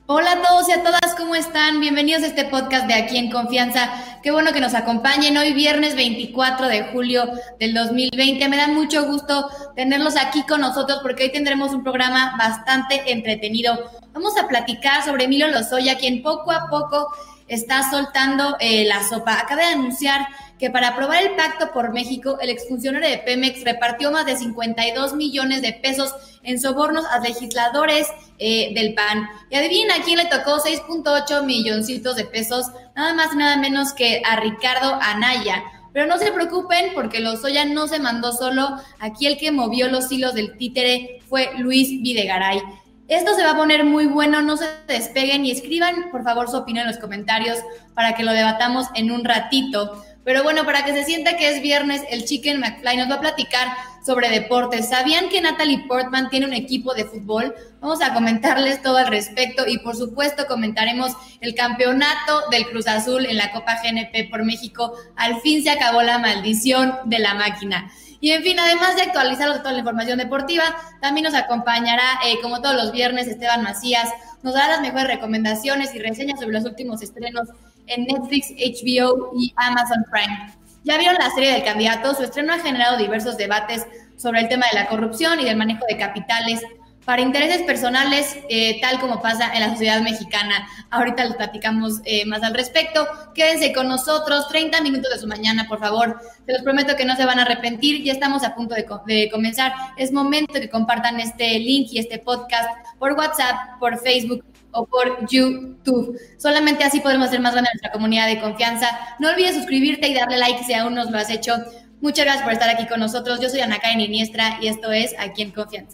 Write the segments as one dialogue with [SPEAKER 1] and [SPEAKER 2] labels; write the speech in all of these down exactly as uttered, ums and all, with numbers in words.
[SPEAKER 1] Hola a todos y a todas, ¿cómo están? Bienvenidos a este podcast de Aquí en Confianza. Qué bueno que nos acompañen hoy viernes veinticuatro de julio del dos mil veinte. Me da mucho gusto tenerlos aquí con nosotros porque hoy tendremos un programa bastante entretenido. Vamos a platicar sobre Emilio Lozoya, quien poco a poco está soltando eh, la sopa. Acaba de anunciar que para aprobar el Pacto por México, el exfuncionario de Pemex repartió más de cincuenta y dos millones de pesos en sobornos a legisladores eh, del P A N. Y adivinen a quién le tocó seis punto ocho milloncitos de pesos, nada más y nada menos que a Ricardo Anaya. Pero no se preocupen porque Lozoya no se mandó solo. Aquí el que movió los hilos del títere fue Luis Videgaray. Esto se va a poner muy bueno, no se despeguen y escriban por favor su opinión en los comentarios para que lo debatamos en un ratito. Pero bueno, para que se sienta que es viernes, el Chicken McFly nos va a platicar sobre deportes. ¿Sabían que Natalie Portman tiene un equipo de fútbol? Vamos a comentarles todo al respecto y por supuesto comentaremos el campeonato del Cruz Azul en la Copa G N P por México. Al fin se acabó la maldición de la máquina. Y en fin, además de actualizar toda la información deportiva, también nos acompañará, eh, como todos los viernes, Esteban Macías. Nos dará las mejores recomendaciones y reseñas sobre los últimos estrenos en Netflix, H B O y Amazon Prime. ¿Ya vieron la serie del candidato? Su estreno ha generado diversos debates sobre el tema de la corrupción y del manejo de capitales para intereses personales, eh, tal como pasa en la sociedad mexicana. Ahorita les platicamos eh, más al respecto. Quédense con nosotros, treinta minutos de su mañana, por favor. Se los prometo que no se van a arrepentir. Ya estamos a punto de, co- de comenzar. Es momento que compartan este link y este podcast por WhatsApp, por Facebook o por YouTube. Solamente así podemos hacer más grande nuestra comunidad de confianza. No olvides suscribirte y darle like si aún no lo has hecho. Muchas gracias por estar aquí con nosotros. Yo soy Ana Karen Iniestra y esto es Aquí en Confianza.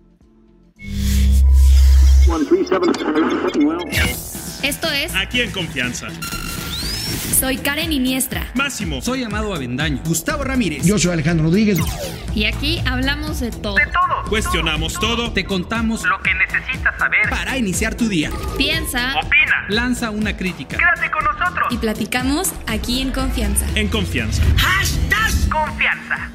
[SPEAKER 2] Esto es
[SPEAKER 3] Aquí en Confianza.
[SPEAKER 2] Soy Karen Iniestra.
[SPEAKER 3] Máximo.
[SPEAKER 4] Soy Amado Avendaño.
[SPEAKER 5] Gustavo Ramírez.
[SPEAKER 6] Yo soy Alejandro Rodríguez.
[SPEAKER 2] Y aquí hablamos de todo.
[SPEAKER 7] De todo.
[SPEAKER 3] Cuestionamos todo.
[SPEAKER 4] Te contamos
[SPEAKER 7] Lo que necesitas saber
[SPEAKER 5] Para iniciar tu día.
[SPEAKER 2] Piensa.
[SPEAKER 7] Opina.
[SPEAKER 4] Lanza una crítica.
[SPEAKER 7] Quédate con nosotros.
[SPEAKER 2] Y platicamos Aquí en Confianza.
[SPEAKER 3] En Confianza.
[SPEAKER 7] Hashtag Confianza.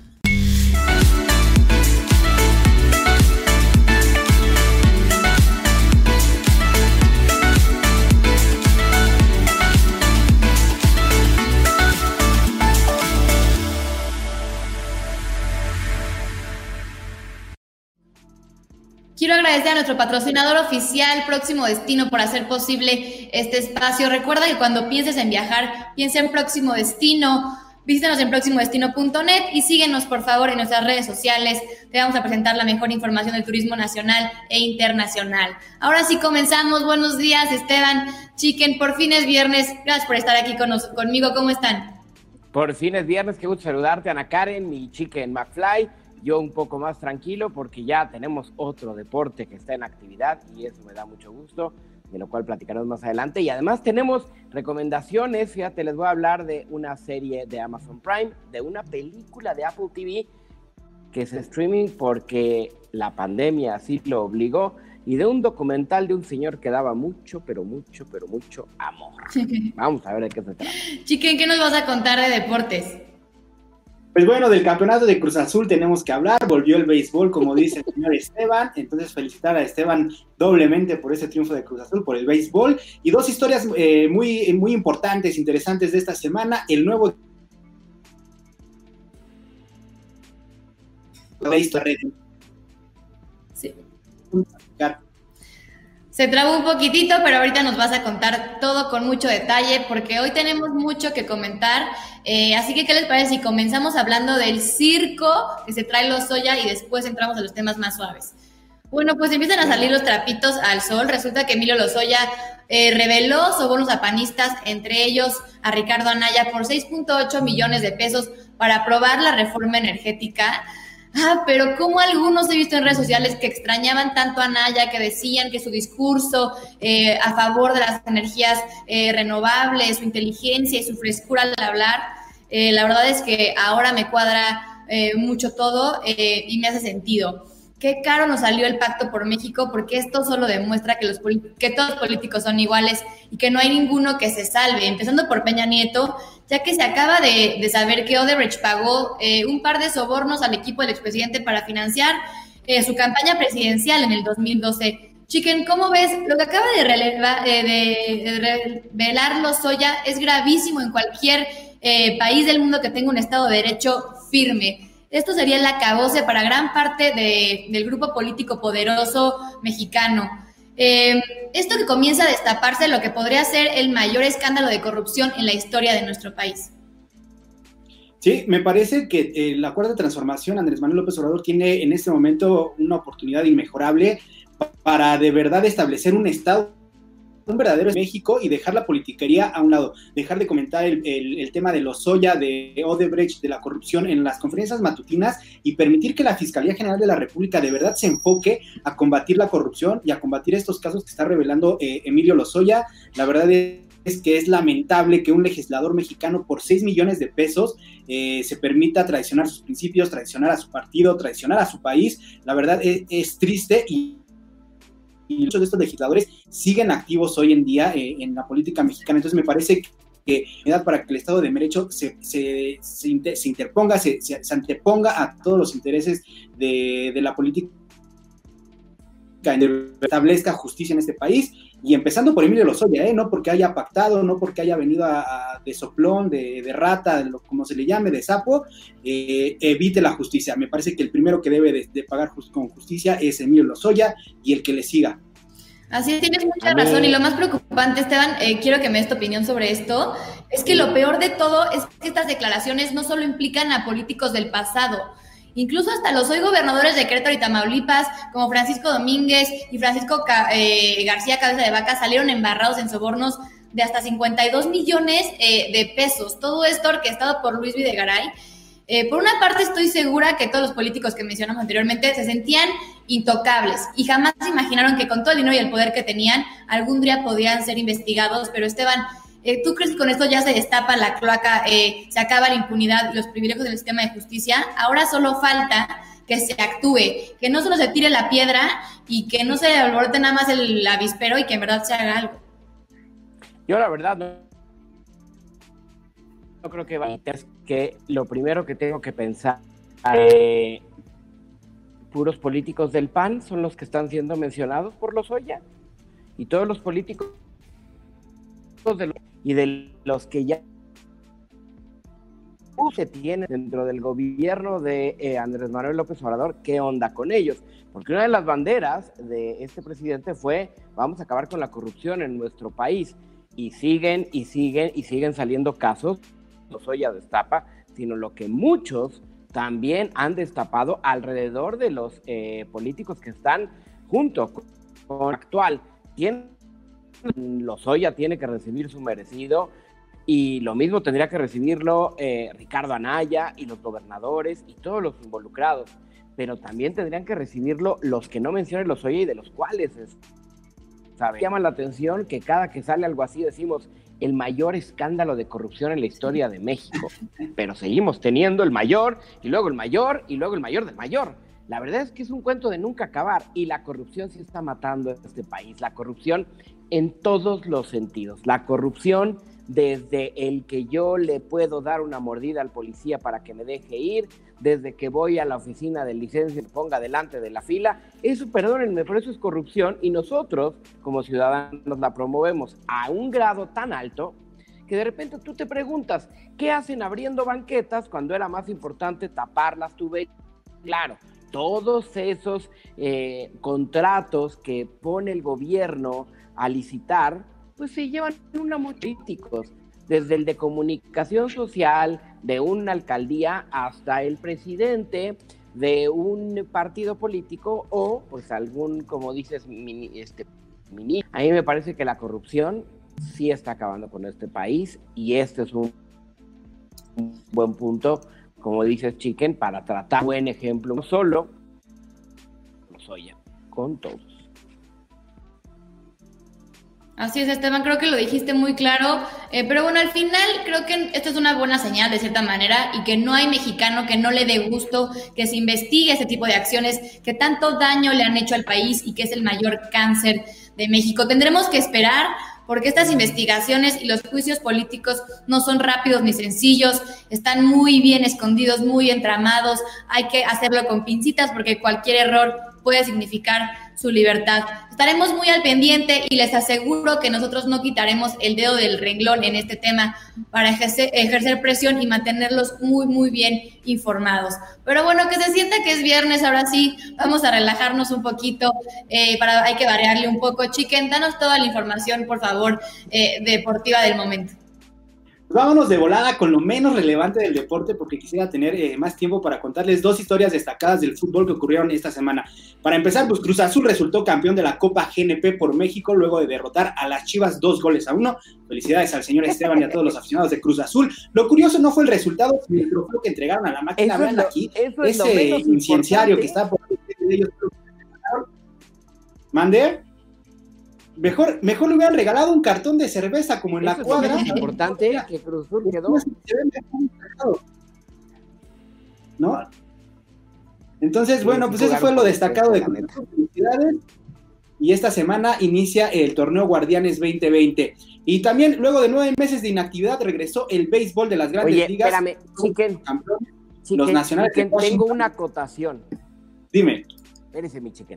[SPEAKER 1] Quiero agradecer a nuestro patrocinador oficial, Próximo Destino, por hacer posible este espacio. Recuerda que cuando pienses en viajar, piensa en Próximo Destino. Visítanos en próximo destino punto net y síguenos, por favor, en nuestras redes sociales. Te vamos a presentar la mejor información del turismo nacional e internacional. Ahora sí comenzamos. Buenos días, Esteban, Chicken. Por fin es viernes. Gracias por estar aquí con nos, conmigo. ¿Cómo están?
[SPEAKER 8] Por fin es viernes. Qué gusto saludarte, Ana Karen y Chicken McFly. Yo un poco más tranquilo porque ya tenemos otro deporte que está en actividad y eso me da mucho gusto, de lo cual platicaremos más adelante. Y además tenemos recomendaciones. Fíjate, les voy a hablar de una serie de Amazon Prime, de una película de Apple T V que es streaming porque la pandemia así lo obligó, y de un documental de un señor que daba mucho, pero mucho, pero mucho amor. Vamos a ver de qué se trata.
[SPEAKER 1] Chicken, ¿qué nos vas a contar de deportes?
[SPEAKER 9] Pues bueno, del campeonato de Cruz Azul tenemos que hablar. Volvió el béisbol, como dice el señor Esteban. Entonces, felicitar a Esteban doblemente por ese triunfo de Cruz Azul, por el béisbol. Y dos historias eh, muy, muy importantes, interesantes de esta semana. El nuevo...
[SPEAKER 1] Sí. Se trabó un poquitito, pero ahorita nos vas a contar todo con mucho detalle, porque hoy tenemos mucho que comentar. Eh, así que, ¿qué les parece si comenzamos hablando del circo que se trae Lozoya y después entramos a los temas más suaves? Bueno, pues empiezan a salir los trapitos al sol. Resulta que Emilio Lozoya eh, reveló sobornos a panistas, entre ellos a Ricardo Anaya, por seis punto ocho millones de pesos para aprobar la reforma energética. Ah, pero como algunos he visto en redes sociales que extrañaban tanto a Anaya, que decían que su discurso eh, a favor de las energías eh, renovables, su inteligencia y su frescura al hablar, eh, la verdad es que ahora me cuadra eh, mucho todo eh, y me hace sentido. Qué caro nos salió el Pacto por México, porque esto solo demuestra que, los, que todos los políticos son iguales y que no hay ninguno que se salve, empezando por Peña Nieto, ya que se acaba de, de saber que Odebrecht pagó eh, un par de sobornos al equipo del expresidente para financiar eh, su campaña presidencial en el dos mil doce. Chicken, ¿cómo ves? Lo que acaba de, releva, eh, de revelar Lozoya es gravísimo en cualquier eh, país del mundo que tenga un Estado de Derecho firme. Esto sería el acabose para gran parte de, del grupo político poderoso mexicano. Eh, esto que comienza a destaparse lo que podría ser el mayor escándalo de corrupción en la historia de nuestro país.
[SPEAKER 9] Sí, me parece que eh, la Cuarta Transformación, Andrés Manuel López Obrador, tiene en este momento una oportunidad inmejorable para de verdad establecer un Estado, un verdadero México, y dejar la politiquería a un lado, dejar de comentar el, el, el tema de Lozoya, de Odebrecht, de la corrupción en las conferencias matutinas, y permitir que la Fiscalía General de la República de verdad se enfoque a combatir la corrupción y a combatir estos casos que está revelando eh, Emilio Lozoya. La verdad es es que es lamentable que un legislador mexicano por seis millones de pesos eh, se permita traicionar sus principios, traicionar a su partido, traicionar a su país. La verdad es, es triste, y, y muchos de estos legisladores siguen activos hoy en día eh, en la política mexicana. Entonces me parece que edad para que el Estado de Derecho se, se, se, inter, se interponga, se, se, se anteponga a todos los intereses de, de la política, que establezca justicia en este país, y empezando por Emilio Lozoya, ¿eh? No porque haya pactado, no porque haya venido a, a, de soplón, de, de rata, de lo, como se le llame, de sapo, eh, evite la justicia. Me parece que el primero que debe de, de pagar just, con justicia es Emilio Lozoya, y el que le siga.
[SPEAKER 1] Así es, tienes mucha razón, y lo más preocupante, Esteban, eh, quiero que me des tu opinión sobre esto, es que lo peor de todo es que estas declaraciones no solo implican a políticos del pasado. Incluso hasta los hoy gobernadores de Querétaro y Tamaulipas, como Francisco Domínguez y Francisco eh, García Cabeza de Vaca, salieron embarrados en sobornos de hasta cincuenta y dos millones eh, de pesos. Todo esto orquestado por Luis Videgaray. Eh, por una parte, estoy segura que todos los políticos que mencionamos anteriormente se sentían intocables y jamás se imaginaron que con todo el dinero y el poder que tenían, algún día podían ser investigados. Pero Esteban, Eh, ¿tú crees que con esto ya se destapa la cloaca, eh, se acaba la impunidad, los privilegios del sistema de justicia? Ahora solo falta que se actúe, que no solo se tire la piedra y que no se alborote nada más el avispero y que en verdad se haga algo.
[SPEAKER 8] Yo la verdad no, no creo que va, es que lo primero que tengo que pensar, eh, puros políticos del P A N son los que están siendo mencionados por Lozoya, y todos los políticos de los, y de los que ya se tienen dentro del gobierno de eh, Andrés Manuel López Obrador, ¿qué onda con ellos? Porque una de las banderas de este presidente fue: vamos a acabar con la corrupción en nuestro país, y siguen y siguen y siguen saliendo casos, no soy a destapa, sino lo que muchos también han destapado alrededor de los eh, políticos que están junto con actual. Tienen Lozoya tiene que recibir su merecido, y lo mismo tendría que recibirlo eh, Ricardo Anaya y los gobernadores y todos los involucrados, pero también tendrían que recibirlo los que no mencionen Lozoya y de los cuales es, ¿sabe? Llama la atención que cada que sale algo así decimos el mayor escándalo de corrupción en la historia de México, pero seguimos teniendo el mayor y luego el mayor y luego el mayor del mayor. La verdad es que es un cuento de nunca acabar, y la corrupción sí está matando a este país. La corrupción en todos los sentidos. La corrupción desde el que yo le puedo dar una mordida al policía para que me deje ir, desde que voy a la oficina de licencia y me ponga delante de la fila. Eso, perdónenme, pero eso es corrupción, y nosotros como ciudadanos la promovemos a un grado tan alto que de repente tú te preguntas, ¿qué hacen abriendo banquetas cuando era más importante tapar las tuberías? Claro, todos esos eh, contratos que pone el gobierno a licitar, pues se llevan una políticos, desde el de comunicación social de una alcaldía hasta el presidente de un partido político, o pues algún, como dices, mini, este, mini. A mí me parece que la corrupción sí está acabando con este país, y este es un, un buen punto, como dices, Chicken, para tratar buen ejemplo, no solo Lozoya, con todos.
[SPEAKER 1] Así es, Esteban, creo que lo dijiste muy claro, eh, pero bueno, al final creo que esto es una buena señal de cierta manera, y que no hay mexicano que no le dé gusto que se investigue ese tipo de acciones que tanto daño le han hecho al país y que es el mayor cáncer de México. Tendremos que esperar, porque estas investigaciones y los juicios políticos no son rápidos ni sencillos, están muy bien escondidos, muy entramados, hay que hacerlo con pincitas porque cualquier error puede significar su libertad. Estaremos muy al pendiente y les aseguro que nosotros no quitaremos el dedo del renglón en este tema para ejercer, ejercer presión y mantenerlos muy, muy bien informados. Pero bueno, que se sienta que es viernes, ahora sí, vamos a relajarnos un poquito, eh, para, hay que variarle un poco. Chiquen, danos toda la información, por favor, eh, deportiva del momento.
[SPEAKER 9] Vámonos de volada con lo menos relevante del deporte porque quisiera tener eh, más tiempo para contarles dos historias destacadas del fútbol que ocurrieron esta semana. Para empezar, pues Cruz Azul resultó campeón de la Copa G N P por México luego de derrotar a las Chivas dos goles a uno. Felicidades al señor Esteban y a todos los aficionados de Cruz Azul. Lo curioso no fue el resultado, sino el trofeo que entregaron a la máquina. Vean aquí, ese incienciario que está por ellos. ¿Mande? Mejor, mejor le hubieran regalado un cartón de cerveza como en
[SPEAKER 8] Eso
[SPEAKER 9] la cuadra.
[SPEAKER 8] Es importante que Cruz Azul quedó.
[SPEAKER 9] ¿No? Entonces, bueno, pues eso fue lo destacado de Cruz Azul. Felicidades. Y esta semana inicia el torneo Guardianes veinte veinte. Y también, luego de nueve meses de inactividad, regresó el béisbol de las grandes
[SPEAKER 8] Oye,
[SPEAKER 9] ligas.
[SPEAKER 8] Espérame, Chiquen,
[SPEAKER 9] Campeones,
[SPEAKER 8] Chiquen,
[SPEAKER 9] los nacionales
[SPEAKER 8] Chiquen,
[SPEAKER 9] de Washington.
[SPEAKER 8] tengo una acotación.
[SPEAKER 9] Dime.
[SPEAKER 8] Espérese, mi Chiquen.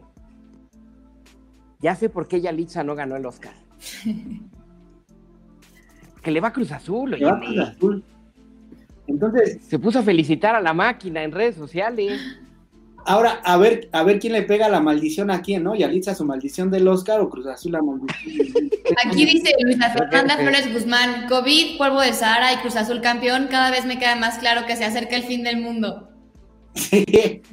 [SPEAKER 8] Ya sé por qué Yalitza no ganó el Oscar. Que le va a Cruz Azul,
[SPEAKER 9] Le va a
[SPEAKER 8] oye.
[SPEAKER 9] Cruz Azul. Entonces,
[SPEAKER 8] Se puso a felicitar a la máquina en redes sociales.
[SPEAKER 9] ahora, a ver, a ver quién le pega la maldición a quién, ¿no? Yalitza su maldición del Oscar o Cruz Azul la maldición.
[SPEAKER 1] Aquí dice Luisa Fernanda Flores Guzmán, COVID, polvo de Sahara y Cruz Azul campeón, cada vez me queda más claro que se acerca el fin del mundo.
[SPEAKER 9] Sí.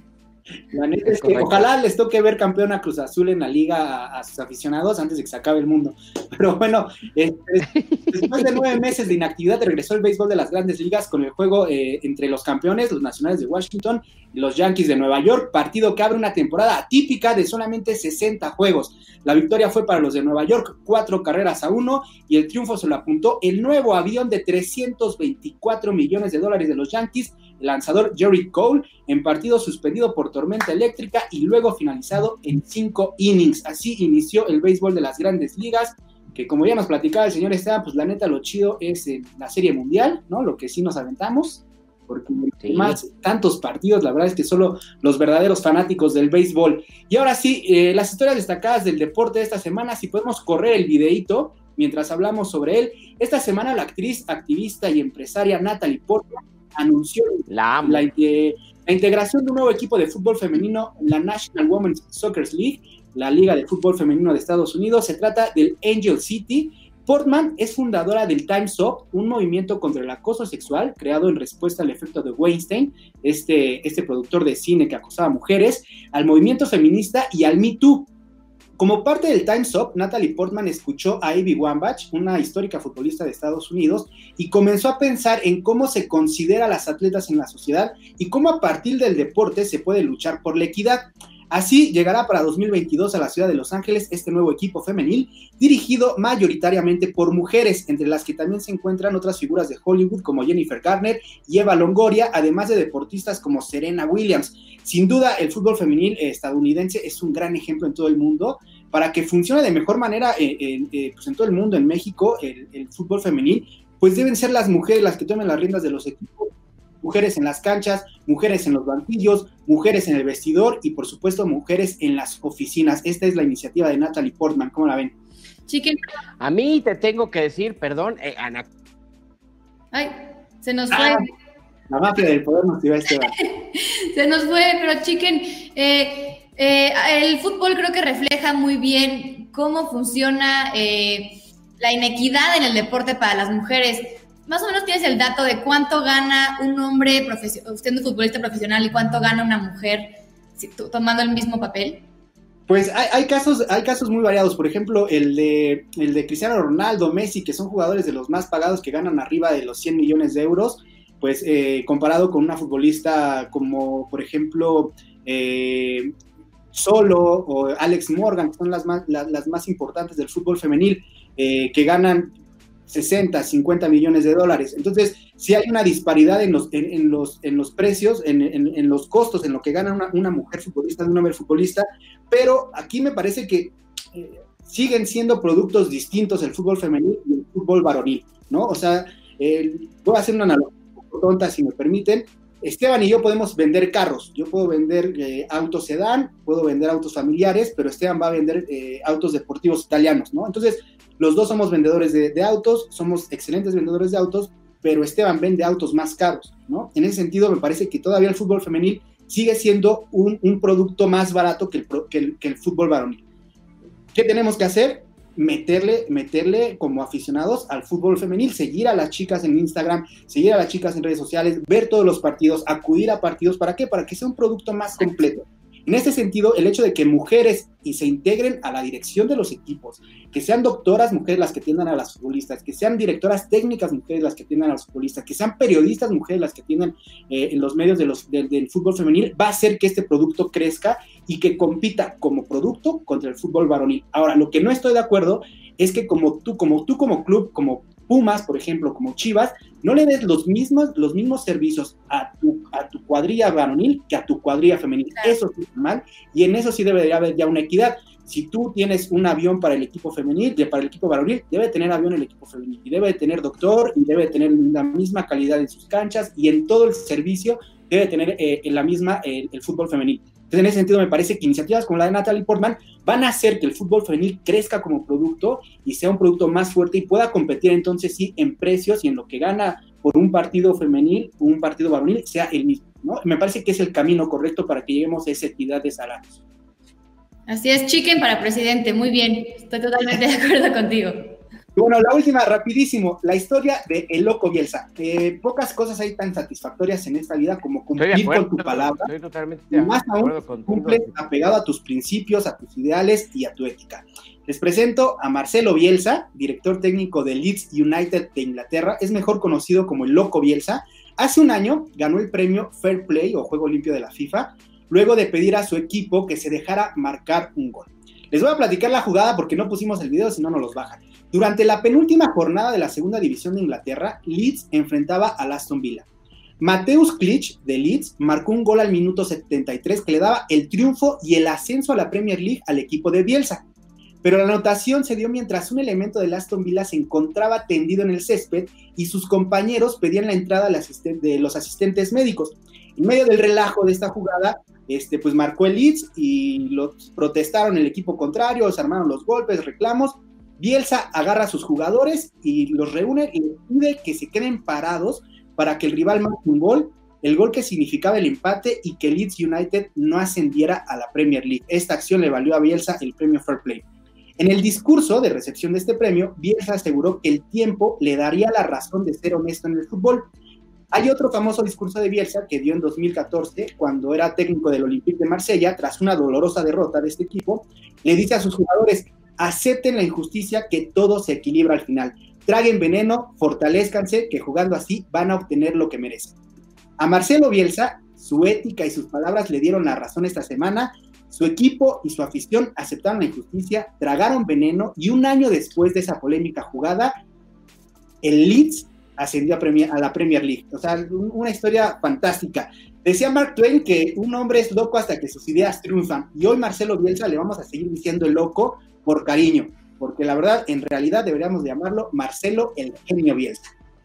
[SPEAKER 9] La neta es,
[SPEAKER 8] Es
[SPEAKER 9] que
[SPEAKER 8] correcto.
[SPEAKER 9] ojalá les toque ver campeón a Cruz Azul en la liga a, a sus aficionados antes de que se acabe el mundo. Pero bueno, eh, después de nueve meses de inactividad regresó el béisbol de las grandes ligas con el juego eh, entre los campeones, los nacionales de Washington y los Yankees de Nueva York, partido que abre una temporada atípica de solamente sesenta juegos. La victoria fue para los de Nueva York, cuatro carreras a uno, y el triunfo se lo apuntó el nuevo avión de trescientos veinticuatro millones de dólares de los Yankees, el lanzador Gerrit Cole, en partido suspendido por tormenta eléctrica y luego finalizado en cinco innings. Así inició el béisbol de las grandes ligas, que como ya nos platicaba el señor Esteban, pues la neta lo chido es eh, la Serie Mundial, ¿no? Lo que sí nos aventamos, porque
[SPEAKER 8] Sí.
[SPEAKER 9] más tantos partidos, la verdad es que solo los verdaderos fanáticos del béisbol. Y ahora sí, eh, las historias destacadas del deporte de esta semana, si podemos correr el videíto mientras hablamos sobre él. Esta semana la actriz, activista y empresaria Natalie Portman anunció
[SPEAKER 8] La amo.
[SPEAKER 9] la, eh, la integración de un nuevo equipo de fútbol femenino en la National Women's Soccer League, la Liga de Fútbol Femenino de Estados Unidos. Se trata del Angel City. Portman es fundadora del Time's Up, un movimiento contra el acoso sexual creado en respuesta al efecto de Weinstein, este, este productor de cine que acosaba a mujeres, al movimiento feminista y al Me Too. Como parte del Time's Up, Natalie Portman escuchó a Abby Wambach, una histórica futbolista de Estados Unidos, y comenzó a pensar en cómo se considera a las atletas en la sociedad y cómo a partir del deporte se puede luchar por la equidad. Así llegará para dos mil veintidós a la ciudad de Los Ángeles este nuevo equipo femenil, dirigido mayoritariamente por mujeres, entre las que también se encuentran otras figuras de Hollywood como Jennifer Garner y Eva Longoria, además de deportistas como Serena Williams. Sin duda, el fútbol femenil estadounidense es un gran ejemplo en todo el mundo. Para que funcione de mejor manera eh, eh, eh, pues en todo el mundo, en México, el, el fútbol femenil, pues deben ser las mujeres las que tomen las riendas de los equipos. Mujeres en las canchas, mujeres en los banquillos, mujeres en el vestidor y, por supuesto, mujeres en las oficinas. Esta es la iniciativa de Natalie Portman. ¿Cómo la ven?
[SPEAKER 1] Chiquen.
[SPEAKER 8] A mí te tengo que decir, perdón, eh, Ana.
[SPEAKER 1] Ay, se nos fue.
[SPEAKER 9] Ah, la mafia del poder nos tiró a Esteban.
[SPEAKER 1] Se nos fue, pero Chiquen, eh, eh, el fútbol creo que refleja muy bien cómo funciona eh, la inequidad en el deporte para las mujeres. Más o menos tienes el dato de cuánto gana un hombre profesional, siendo futbolista profesional, y cuánto gana una mujer si, tomando el mismo papel.
[SPEAKER 9] Pues hay, hay casos, hay casos muy variados. Por ejemplo, el de, el de Cristiano Ronaldo, Messi, que son jugadores de los más pagados, que ganan arriba de los cien millones de euros, pues eh, comparado con una futbolista como, por ejemplo, eh, Solo o Alex Morgan, que son las más, las, las más importantes del fútbol femenil, eh, que ganan sesenta, cincuenta millones de dólares. Entonces, sí hay una disparidad en los, en, en los, en los precios, en, en, en los costos, en lo que gana una, una mujer futbolista de un hombre futbolista, pero aquí me parece que eh, siguen siendo productos distintos el fútbol femenil y el fútbol varonil, ¿no? O sea, eh, voy a hacer una analogía un poco tonta, si me permiten. Esteban y yo podemos vender carros, yo puedo vender eh, autos sedán, puedo vender autos familiares, pero Esteban va a vender eh, autos deportivos italianos, ¿no? Entonces, los dos somos vendedores de, de autos, somos excelentes vendedores de autos, pero Esteban vende autos más caros, ¿no? En ese sentido, me parece que todavía el fútbol femenil sigue siendo un, un producto más barato que el, que, el, que el fútbol varonil. ¿Qué tenemos que hacer? Meterle, meterle como aficionados al fútbol femenil, seguir a las chicas en Instagram, seguir a las chicas en redes sociales, ver todos los partidos, acudir a partidos, ¿para qué? Para que sea un producto más completo. En este sentido, el hecho de que mujeres y se integren a la dirección de los equipos, que sean doctoras mujeres las que atiendan a las futbolistas, que sean directoras técnicas mujeres las que atiendan a los futbolistas, que sean periodistas mujeres las que atiendan eh, en los medios de los, de, del fútbol femenil, va a hacer que este producto crezca y que compita como producto contra el fútbol varonil. Ahora, lo que no estoy de acuerdo es que como tú, como tú como club, como Pumas, por ejemplo, como Chivas, no le des los mismos, los mismos servicios a tu, a tu cuadrilla varonil que a tu cuadrilla femenil. Claro. Eso sí es mal, y en eso sí debería haber ya una equidad. Si tú tienes un avión para el equipo femenil, para el equipo varonil, debe tener avión el equipo femenil, y debe tener doctor, y debe tener la misma calidad en sus canchas, y en todo el servicio debe tener eh, la misma eh, el fútbol femenil. Entonces, en ese sentido, me parece que iniciativas como la de Natalie Portman van a hacer que el fútbol femenil crezca como producto y sea un producto más fuerte y pueda competir entonces sí en precios y en lo que gana por un partido femenil o un partido varonil sea el mismo, ¿no? Me parece que es el camino correcto para que lleguemos a esa equidad de salarios.
[SPEAKER 1] Así es, chicken para presidente, muy bien, estoy totalmente de acuerdo contigo.
[SPEAKER 9] Bueno, la última, rapidísimo, la historia de El Loco Bielsa. Eh, pocas cosas hay tan satisfactorias en esta vida como cumplir acuerdo, con tu palabra.
[SPEAKER 8] Estoy totalmente
[SPEAKER 9] y más aún, cumples apegado a tus principios, a tus ideales y a tu ética. Les presento a Marcelo Bielsa, director técnico de Leeds United de Inglaterra, es mejor conocido como El Loco Bielsa. Hace un año ganó el premio Fair Play o Juego Limpio de la FIFA, luego de pedir a su equipo que se dejara marcar un gol. Les voy a platicar la jugada porque no pusimos el video, si no nos los bajan. Durante la penúltima jornada de la segunda división de Inglaterra, Leeds enfrentaba al Aston Villa. Mateusz Klich, de Leeds, marcó un gol al minuto setenta y tres que le daba el triunfo y el ascenso a la Premier League al equipo de Bielsa. Pero la anotación se dio mientras un elemento del Aston Villa se encontraba tendido en el césped y sus compañeros pedían la entrada de los asistentes médicos. En medio del relajo de esta jugada, este, pues marcó el Leeds y los protestaron el equipo contrario, se armaron los golpes, reclamos. Bielsa agarra a sus jugadores y los reúne y les pide que se queden parados para que el rival marque un gol, el gol que significaba el empate y que Leeds United no ascendiera a la Premier League. Esta acción le valió a Bielsa el premio Fair Play. En el discurso de recepción de este premio, Bielsa aseguró que el tiempo le daría la razón de ser honesto en el fútbol. Hay otro famoso discurso de Bielsa que dio en dos mil catorce, cuando era técnico del Olympique de Marsella, tras una dolorosa derrota de este equipo, le dice a sus jugadores: acepten la injusticia, que todo se equilibra al final. Traguen veneno, fortalezcanse, que jugando así van a obtener lo que merecen. A Marcelo Bielsa, su ética y sus palabras le dieron la razón esta semana. Su equipo y su afición aceptaron la injusticia, tragaron veneno y un año después de esa polémica jugada, el Leeds ascendió a, Premier, a la Premier League. O sea, una historia fantástica. Decía Mark Twain que un hombre es loco hasta que sus ideas triunfan, y hoy Marcelo Bielsa le vamos a seguir diciendo el loco por cariño, porque la verdad, en realidad deberíamos llamarlo Marcelo el Genio Bielsa.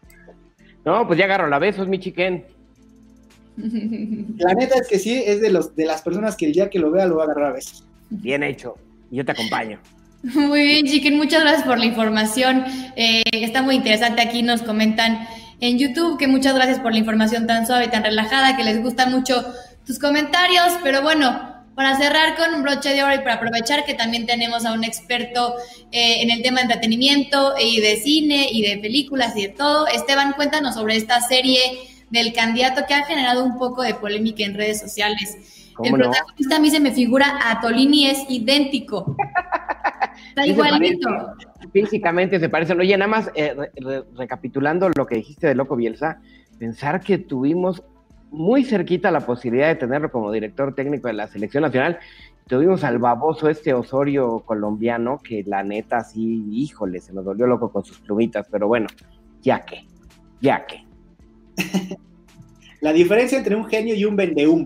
[SPEAKER 8] No, pues ya agarro la besos, mi chiquen.
[SPEAKER 9] La neta es que sí, es de, los, de las personas que el día que lo vea lo va a agarrar a besos.
[SPEAKER 8] Bien hecho, yo te acompaño.
[SPEAKER 1] Muy bien, chiquen, muchas gracias por la información, eh, está muy interesante. Aquí nos comentan en YouTube que muchas gracias por la información tan suave y tan relajada, que les gustan mucho tus comentarios. Pero bueno, para cerrar con un broche de oro y para aprovechar que también tenemos a un experto eh, en el tema de entretenimiento y de cine y de películas y de todo, Esteban, cuéntanos sobre esta serie del candidato que ha generado un poco de polémica en redes sociales. El
[SPEAKER 8] no?
[SPEAKER 1] protagonista a mí se me figura a Tolini, es idéntico. Está igualito.
[SPEAKER 8] Físicamente se parecen. Oye, nada más eh, re, re, recapitulando lo que dijiste de Loco Bielsa, pensar que tuvimos muy cerquita la posibilidad de tenerlo como director técnico de la selección nacional. Tuvimos al baboso este Osorio colombiano, que la neta sí, híjole, se nos volvió loco con sus plumitas, pero bueno, ya que, ya que.
[SPEAKER 9] La diferencia entre un genio y un vendehumo.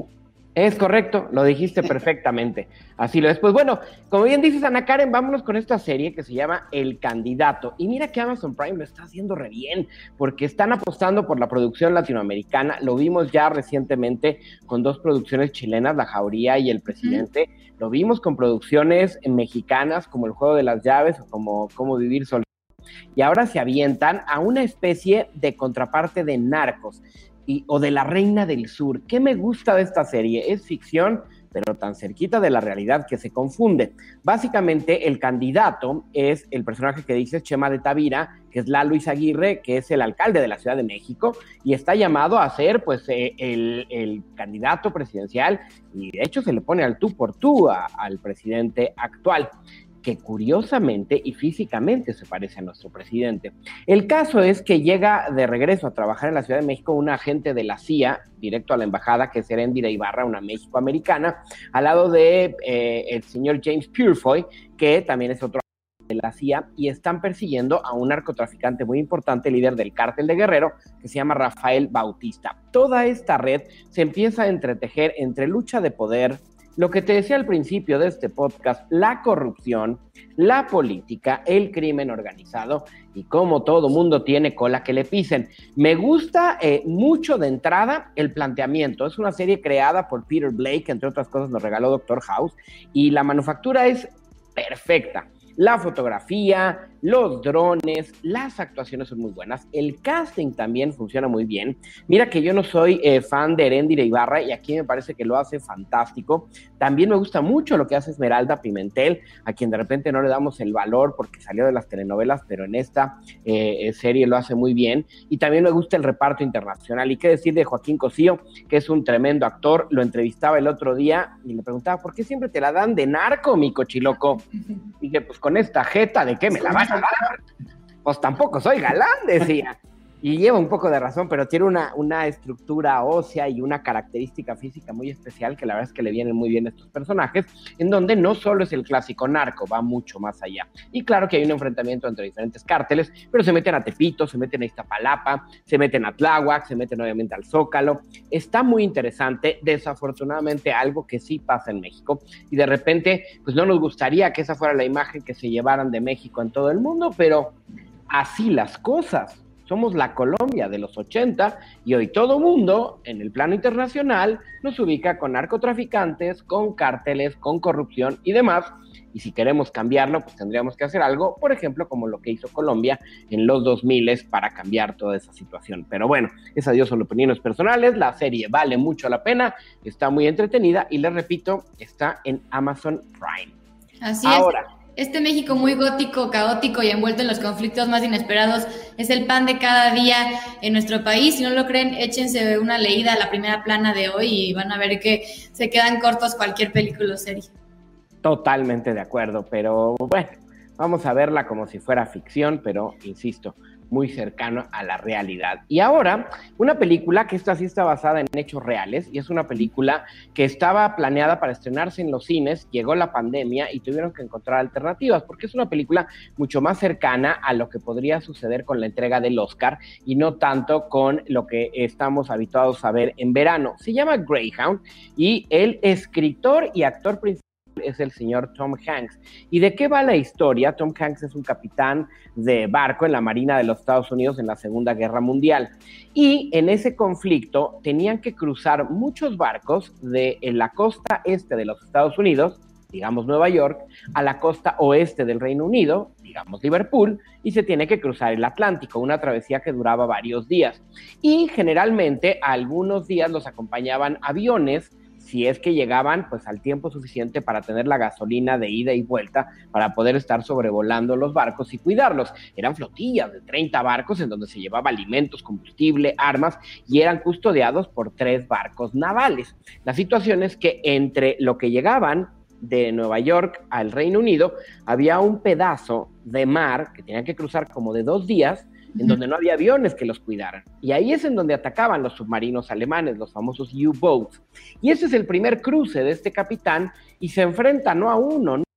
[SPEAKER 8] Es correcto, lo dijiste perfectamente. Así lo es. Pues bueno, como bien dices, Ana Karen, vámonos con esta serie que se llama El Candidato. Y mira que Amazon Prime lo está haciendo re bien, porque están apostando por la producción latinoamericana. Lo vimos ya recientemente con dos producciones chilenas, La Jauría y El Presidente. Mm. Lo vimos con producciones mexicanas como El Juego de las Llaves o como Cómo Vivir Solo. Y ahora se avientan a una especie de contraparte de Narcos. Y, o de La Reina del Sur. ¿Qué me gusta de esta serie? Es ficción, pero tan cerquita de la realidad que se confunde. Básicamente, el candidato es el personaje que dice Chema de Tavira, que es Lalo Izaguirre, que es el alcalde de la Ciudad de México, y está llamado a ser, pues, eh, el, el candidato presidencial, y de hecho se le pone al tú por tú a, al presidente actual, que curiosamente y físicamente se parece a nuestro presidente. El caso es que llega de regreso a trabajar en la Ciudad de México un agente de la C I A, directo a la embajada, que es Heréndira Ibarra, una mexicoamericana, al lado de eh, el señor James Purefoy, que también es otro de la C I A, y están persiguiendo a un narcotraficante muy importante, líder del cártel de Guerrero, que se llama Rafael Bautista. Toda esta red se empieza a entretejer entre lucha de poder, lo que te decía al principio de este podcast, la corrupción, la política, el crimen organizado y cómo todo mundo tiene cola que le pisen. Me gusta eh, mucho de entrada el planteamiento. Es una serie creada por Peter Blake, entre otras cosas nos regaló Doctor House, y la manufactura es perfecta. La fotografía, los drones, las actuaciones son muy buenas, el casting también funciona muy bien. Mira que yo no soy eh, fan de Heréndira Ibarra y aquí me parece que lo hace fantástico. También me gusta mucho lo que hace Esmeralda Pimentel, a quien de repente no le damos el valor porque salió de las telenovelas, pero en esta eh, serie lo hace muy bien. Y también me gusta el reparto internacional. Y qué decir de Joaquín Cosío, que es un tremendo actor. Lo entrevistaba el otro día y le preguntaba, ¿por qué siempre te la dan de narco, mi cochiloco? Y dije, pues con esta jeta, ¿de qué me la van a dar? Pues tampoco soy galán, decía. Y lleva un poco de razón, pero tiene una, una estructura ósea y una característica física muy especial que la verdad es que le vienen muy bien a estos personajes, en donde no solo es el clásico narco, va mucho más allá. Y claro que hay un enfrentamiento entre diferentes cárteles, pero se meten a Tepito, se meten a Iztapalapa, se meten a Tláhuac, se meten obviamente al Zócalo. Está muy interesante, desafortunadamente algo que sí pasa en México, y de repente pues no nos gustaría que esa fuera la imagen que se llevaran de México en todo el mundo, pero así las cosas. Somos la Colombia de los ochenta y hoy todo mundo en el plano internacional nos ubica con narcotraficantes, con cárteles, con corrupción y demás. Y si queremos cambiarlo, pues tendríamos que hacer algo, por ejemplo, como lo que hizo Colombia en los dos mil para cambiar toda esa situación. Pero bueno, esas ya son opiniones personales. La serie vale mucho la pena, está muy entretenida y les repito, está en Amazon Prime.
[SPEAKER 1] Así
[SPEAKER 8] Ahora,
[SPEAKER 1] es. Este México muy gótico, caótico y envuelto en los conflictos más inesperados es el pan de cada día en nuestro país. Si no lo creen, échense una leída a la primera plana de hoy y van a ver que se quedan cortos cualquier película o serie.
[SPEAKER 8] Totalmente de acuerdo, pero bueno, vamos a verla como si fuera ficción, pero insisto, muy cercano a la realidad. Y ahora, una película que esta sí está basada en hechos reales, y es una película que estaba planeada para estrenarse en los cines, llegó la pandemia y tuvieron que encontrar alternativas, porque es una película mucho más cercana a lo que podría suceder con la entrega del Oscar, y no tanto con lo que estamos habituados a ver en verano. Se llama Greyhound, y el escritor y actor principal es el señor Tom Hanks. ¿Y de qué va la historia? Tom Hanks es un capitán de barco en la Marina de los Estados Unidos en la Segunda Guerra Mundial. Y en ese conflicto tenían que cruzar muchos barcos de en la costa este de los Estados Unidos, digamos Nueva York, a la costa oeste del Reino Unido, digamos Liverpool, y se tiene que cruzar el Atlántico, una travesía que duraba varios días. Y generalmente a algunos días los acompañaban aviones, si es que llegaban pues al tiempo suficiente para tener la gasolina de ida y vuelta para poder estar sobrevolando los barcos y cuidarlos. Eran flotillas de treinta barcos en donde se llevaba alimentos, combustible, armas y eran custodiados por tres barcos navales. La situación es que entre lo que llegaban de Nueva York al Reino Unido había un pedazo de mar que tenían que cruzar como de dos días en donde no había aviones que los cuidaran. Y ahí es en donde atacaban los submarinos alemanes, los famosos U-Boats. Y ese es el primer cruce de este capitán y se enfrenta no a uno, no,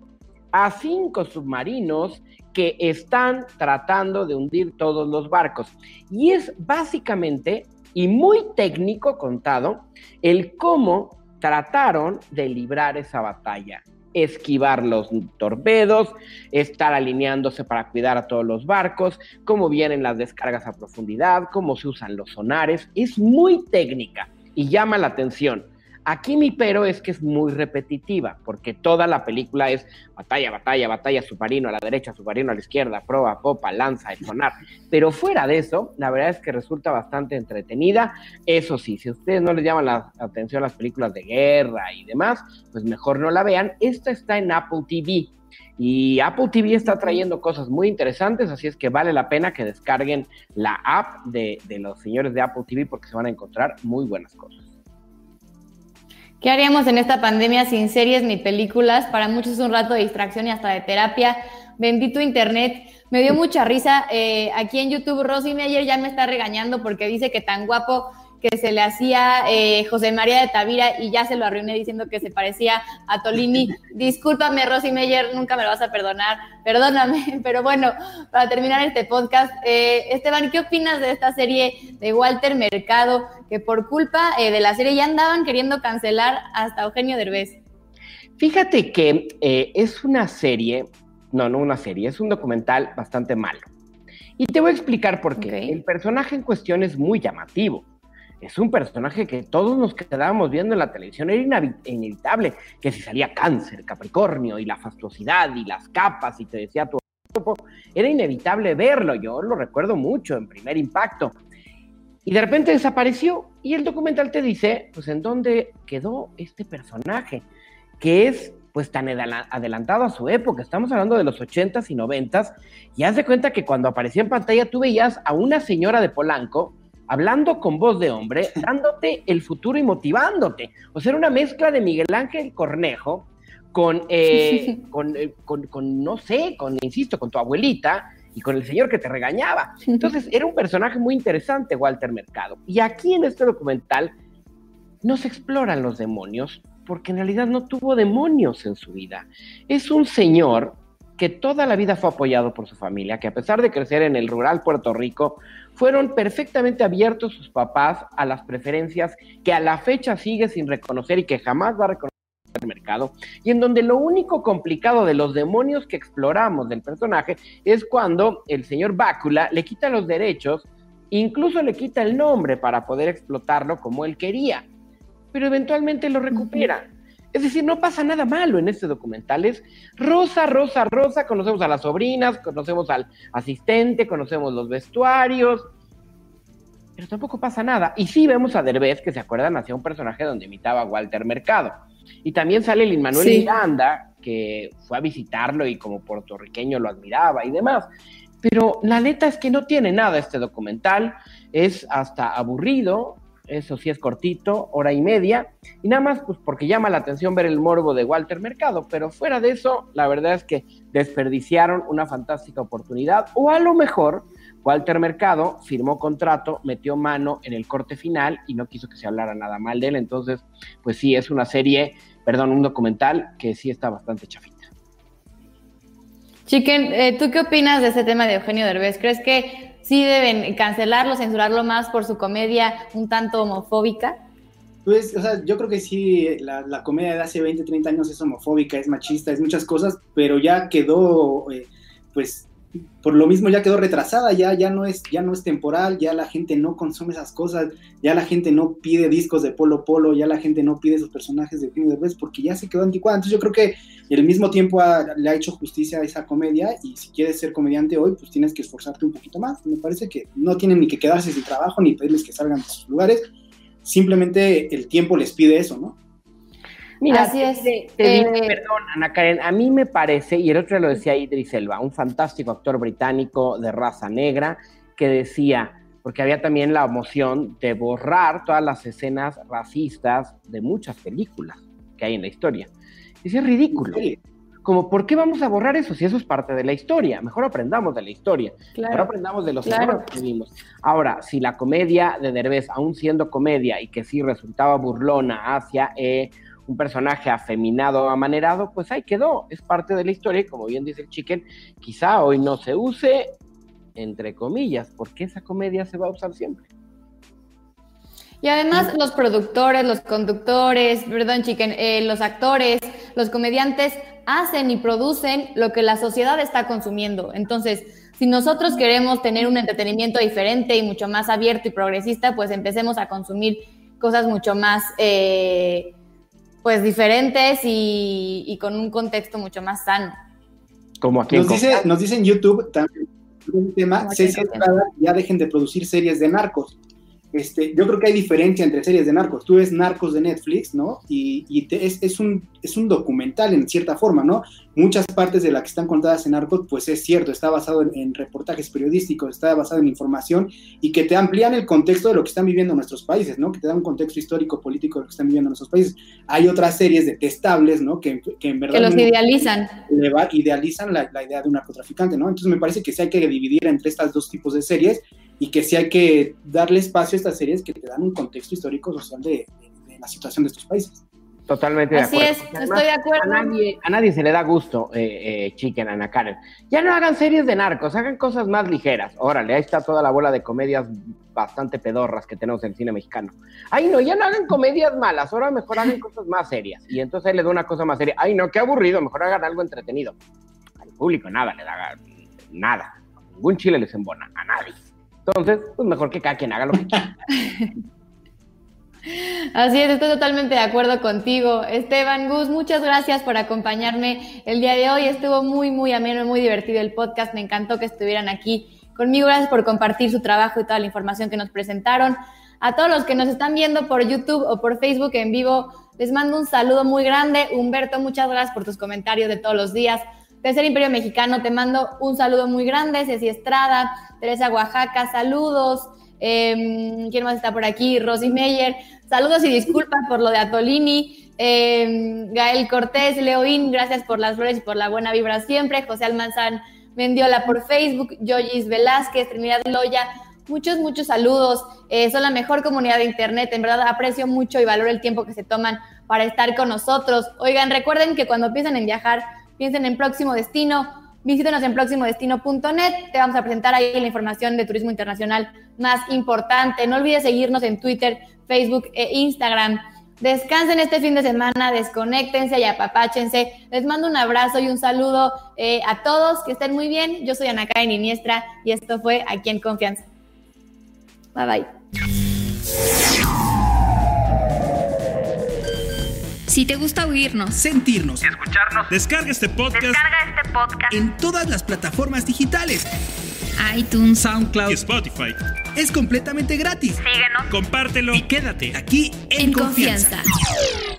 [SPEAKER 8] a cinco submarinos que están tratando de hundir todos los barcos. Y es básicamente, y muy técnico contado, el cómo trataron de librar esa batalla, esquivar los torpedos, estar alineándose para cuidar a todos los barcos, cómo vienen las descargas a profundidad, cómo se usan los sonares. Es muy técnica y llama la atención. Aquí mi pero es que es muy repetitiva, porque toda la película es batalla, batalla, batalla, submarino a la derecha, submarino a la izquierda, proa, popa, lanza, el sonar. Pero fuera de eso, la verdad es que resulta bastante entretenida. Eso sí, si a ustedes no les llaman la atención las películas de guerra y demás, pues mejor no la vean. Esta está en Apple T V. Y Apple T V está trayendo cosas muy interesantes, así es que vale la pena que descarguen la app de, de los señores de Apple T V porque se van a encontrar muy buenas cosas.
[SPEAKER 1] ¿Qué haríamos en esta pandemia sin series ni películas? Para muchos es un rato de distracción y hasta de terapia. Bendito internet. Me dio mucha risa. Eh, aquí en YouTube, Rosy Meyer ya me está regañando porque dice que tan guapo que se le hacía eh, José María de Tavira y ya se lo arruiné diciendo que se parecía a Tolini. Discúlpame, Rosy Meyer, nunca me lo vas a perdonar. Perdóname. Pero bueno, para terminar este podcast, eh, Esteban, ¿qué opinas de esta serie de Walter Mercado? Que por culpa eh, de la serie ya andaban queriendo cancelar hasta Eugenio Derbez.
[SPEAKER 8] Fíjate que eh, es una serie, no, no una serie, es un documental bastante malo. Y te voy a explicar por qué. Okay. El personaje en cuestión es muy llamativo. Es un personaje que todos nos quedábamos viendo en la televisión, era inevitable, que si salía Cáncer, Capricornio, y la fastuosidad, y las capas, y te decía tu horóscopo, era inevitable verlo, yo lo recuerdo mucho en Primer Impacto. Y de repente desapareció, y el documental te dice, pues, en dónde quedó este personaje, que es, pues, tan adelantado a su época. Estamos hablando de los ochentas y noventas, y haz de cuenta que cuando aparecía en pantalla tú veías a una señora de Polanco, hablando con voz de hombre, dándote el futuro y motivándote. O sea, era una mezcla de Miguel Ángel Cornejo con, eh, con, eh, con, con, no sé, con, insisto, con tu abuelita y con el señor que te regañaba. Entonces, era un personaje muy interesante, Walter Mercado. Y aquí en este documental no se exploran los demonios, porque en realidad no tuvo demonios en su vida. Es un señor que toda la vida fue apoyado por su familia, que a pesar de crecer en el rural Puerto Rico, fueron perfectamente abiertos sus papás a las preferencias que a la fecha sigue sin reconocer y que jamás va a reconocer el mercado, y en donde lo único complicado de los demonios que exploramos del personaje es cuando el señor Bácula le quita los derechos, incluso le quita el nombre para poder explotarlo como él quería, pero eventualmente lo recupera. Es decir, no pasa nada malo en este documental, es rosa, rosa, rosa, conocemos a las sobrinas, conocemos al asistente, conocemos los vestuarios, pero tampoco pasa nada. Y sí vemos a Derbez, que se acuerdan, hacía un personaje donde imitaba a Walter Mercado. Y también sale Lin-Manuel sí. Miranda, que fue a visitarlo y como puertorriqueño lo admiraba y demás. Pero la neta es que no tiene nada este documental, es hasta aburrido. Eso sí es cortito, hora y media, y nada más pues porque llama la atención ver el morbo de Walter Mercado, pero fuera de eso, la verdad es que desperdiciaron una fantástica oportunidad, o a lo mejor Walter Mercado firmó contrato, metió mano en el corte final y no quiso que se hablara nada mal de él, entonces pues sí, es una serie, perdón, un documental que sí está bastante chafita.
[SPEAKER 1] Chicken, eh, ¿tú qué opinas de este tema de Eugenio Derbez? ¿Crees que sí deben cancelarlo, censurarlo más por su comedia un tanto homofóbica?
[SPEAKER 9] Pues, o sea, yo creo que sí, la, la comedia de hace veinte, treinta años es homofóbica, es machista, es muchas cosas, pero ya quedó, eh, pues, por lo mismo ya quedó retrasada, ya, ya, no es, ya no es temporal, ya la gente no consume esas cosas, ya la gente no pide discos de Polo Polo, ya la gente no pide esos personajes de Eugenio Derbez porque ya se quedó anticuada. Entonces yo creo que al mismo tiempo ha, le ha hecho justicia a esa comedia, y si quieres ser comediante hoy, pues tienes que esforzarte un poquito más. Me parece que no tienen ni que quedarse sin trabajo, ni pedirles que salgan de sus lugares, simplemente el tiempo les pide eso, ¿no?
[SPEAKER 8] Mira, así es. Te, te eh, digo, perdón, Ana Karen, a mí me parece, y el otro lo decía Idris Elba, un fantástico actor británico de raza negra, que decía, porque había también la emoción de borrar todas las escenas racistas de muchas películas que hay en la historia. Dice, es ridículo. Sí. Como, ¿por qué vamos a borrar eso si eso es parte de la historia? Mejor aprendamos de la historia, claro, mejor aprendamos de los claro. errores que vimos. Ahora, si la comedia de Derbez, aún siendo comedia y que sí resultaba burlona hacia eh, un personaje afeminado o amanerado, pues ahí quedó, es parte de la historia, y como bien dice el Chicken, quizá hoy no se use, entre comillas, porque esa comedia se va a usar siempre.
[SPEAKER 1] Y además los productores, los conductores, perdón, chiquen, eh, los actores, los comediantes hacen y producen lo que la sociedad está consumiendo. Entonces, si nosotros queremos tener un entretenimiento diferente y mucho más abierto y progresista, pues empecemos a consumir cosas mucho más eh, pues diferentes y, y con un contexto mucho más sano.
[SPEAKER 8] Como aquí
[SPEAKER 9] nos,
[SPEAKER 8] en
[SPEAKER 9] dice, nos dice en YouTube también un tema, Ceci Estrada, ya dejen de producir series de narcos. Este, yo creo que hay diferencia entre series de narcos. Tú ves Narcos de Netflix, ¿no? Y, y te, es, es, un, es un documental en cierta forma, ¿no? Muchas partes de las que están contadas en Narcos, pues es cierto, está basado en, en reportajes periodísticos, está basado en información y que te amplían el contexto de lo que están viviendo nuestros países, ¿no? Que te dan un contexto histórico, político de lo que están viviendo nuestros países. Hay otras series detestables, ¿no? Que, que en verdad...
[SPEAKER 1] Que los idealizan.
[SPEAKER 9] Idealizan la, la idea de un narcotraficante, ¿no? Entonces me parece que sí hay que dividir entre estos dos tipos de series y que sí hay que darle espacio a estas series que te dan un contexto histórico social de, de, de la situación de estos países.
[SPEAKER 8] Totalmente de
[SPEAKER 1] Así
[SPEAKER 8] acuerdo.
[SPEAKER 1] es, además, estoy de acuerdo.
[SPEAKER 8] A nadie, a nadie se le da gusto, eh, eh, chiquen, Ana Karen. Ya no hagan series de narcos, hagan cosas más ligeras. Órale, ahí está toda la bola de comedias bastante pedorras que tenemos en el cine mexicano. Ay, no, ya no hagan comedias malas, ahora mejor hagan cosas más serias. Y entonces ahí les da una cosa más seria. Ay, no, qué aburrido, mejor hagan algo entretenido. Al público nada le da, nada. Ningún chile les embona, a nadie. Entonces, pues mejor que cada quien haga lo que quiera.
[SPEAKER 1] Así es, estoy totalmente de acuerdo contigo. Esteban, Gus, muchas gracias por acompañarme el día de hoy. Estuvo muy, muy ameno, muy divertido el podcast. Me encantó que estuvieran aquí conmigo. Gracias por compartir su trabajo y toda la información que nos presentaron. A todos los que nos están viendo por YouTube o por Facebook en vivo, les mando un saludo muy grande. Humberto, muchas gracias por tus comentarios de todos los días. Tercer Imperio Mexicano, te mando un saludo muy grande. Ceci Estrada, Teresa Oaxaca, saludos. Eh, ¿Quién más está por aquí? Rosy Meyer, saludos y disculpas por lo de Atolini. Eh, Gael Cortés, Leoín, gracias por las flores y por la buena vibra siempre. José Almanzán Mendiola por Facebook, Yoyis Velázquez, Trinidad Loya, muchos, muchos saludos. Eh, son la mejor comunidad de internet, en verdad aprecio mucho y valoro el tiempo que se toman para estar con nosotros. Oigan, recuerden que cuando piensen en viajar, piensen en Próximo Destino. Visítenos en próximo destino punto net, te vamos a presentar ahí la información de turismo internacional más importante. No olvides seguirnos en Twitter, Facebook e Instagram. Descansen este fin de semana, desconéctense y apapáchense. Les mando un abrazo y un saludo eh, a todos, que estén muy bien. Yo soy Ana Karen Iniestra y esto fue Aquí en Confianza. Bye bye.
[SPEAKER 2] Si te gusta oírnos,
[SPEAKER 4] Sentirnos.
[SPEAKER 7] Y escucharnos.
[SPEAKER 4] Descarga este podcast
[SPEAKER 7] Descarga este podcast.
[SPEAKER 4] en todas las plataformas digitales.
[SPEAKER 2] iTunes,
[SPEAKER 4] SoundCloud y Spotify. Es completamente gratis.
[SPEAKER 7] Síguenos.
[SPEAKER 4] Compártelo y quédate aquí en,
[SPEAKER 2] en
[SPEAKER 4] confianza.
[SPEAKER 2] confianza.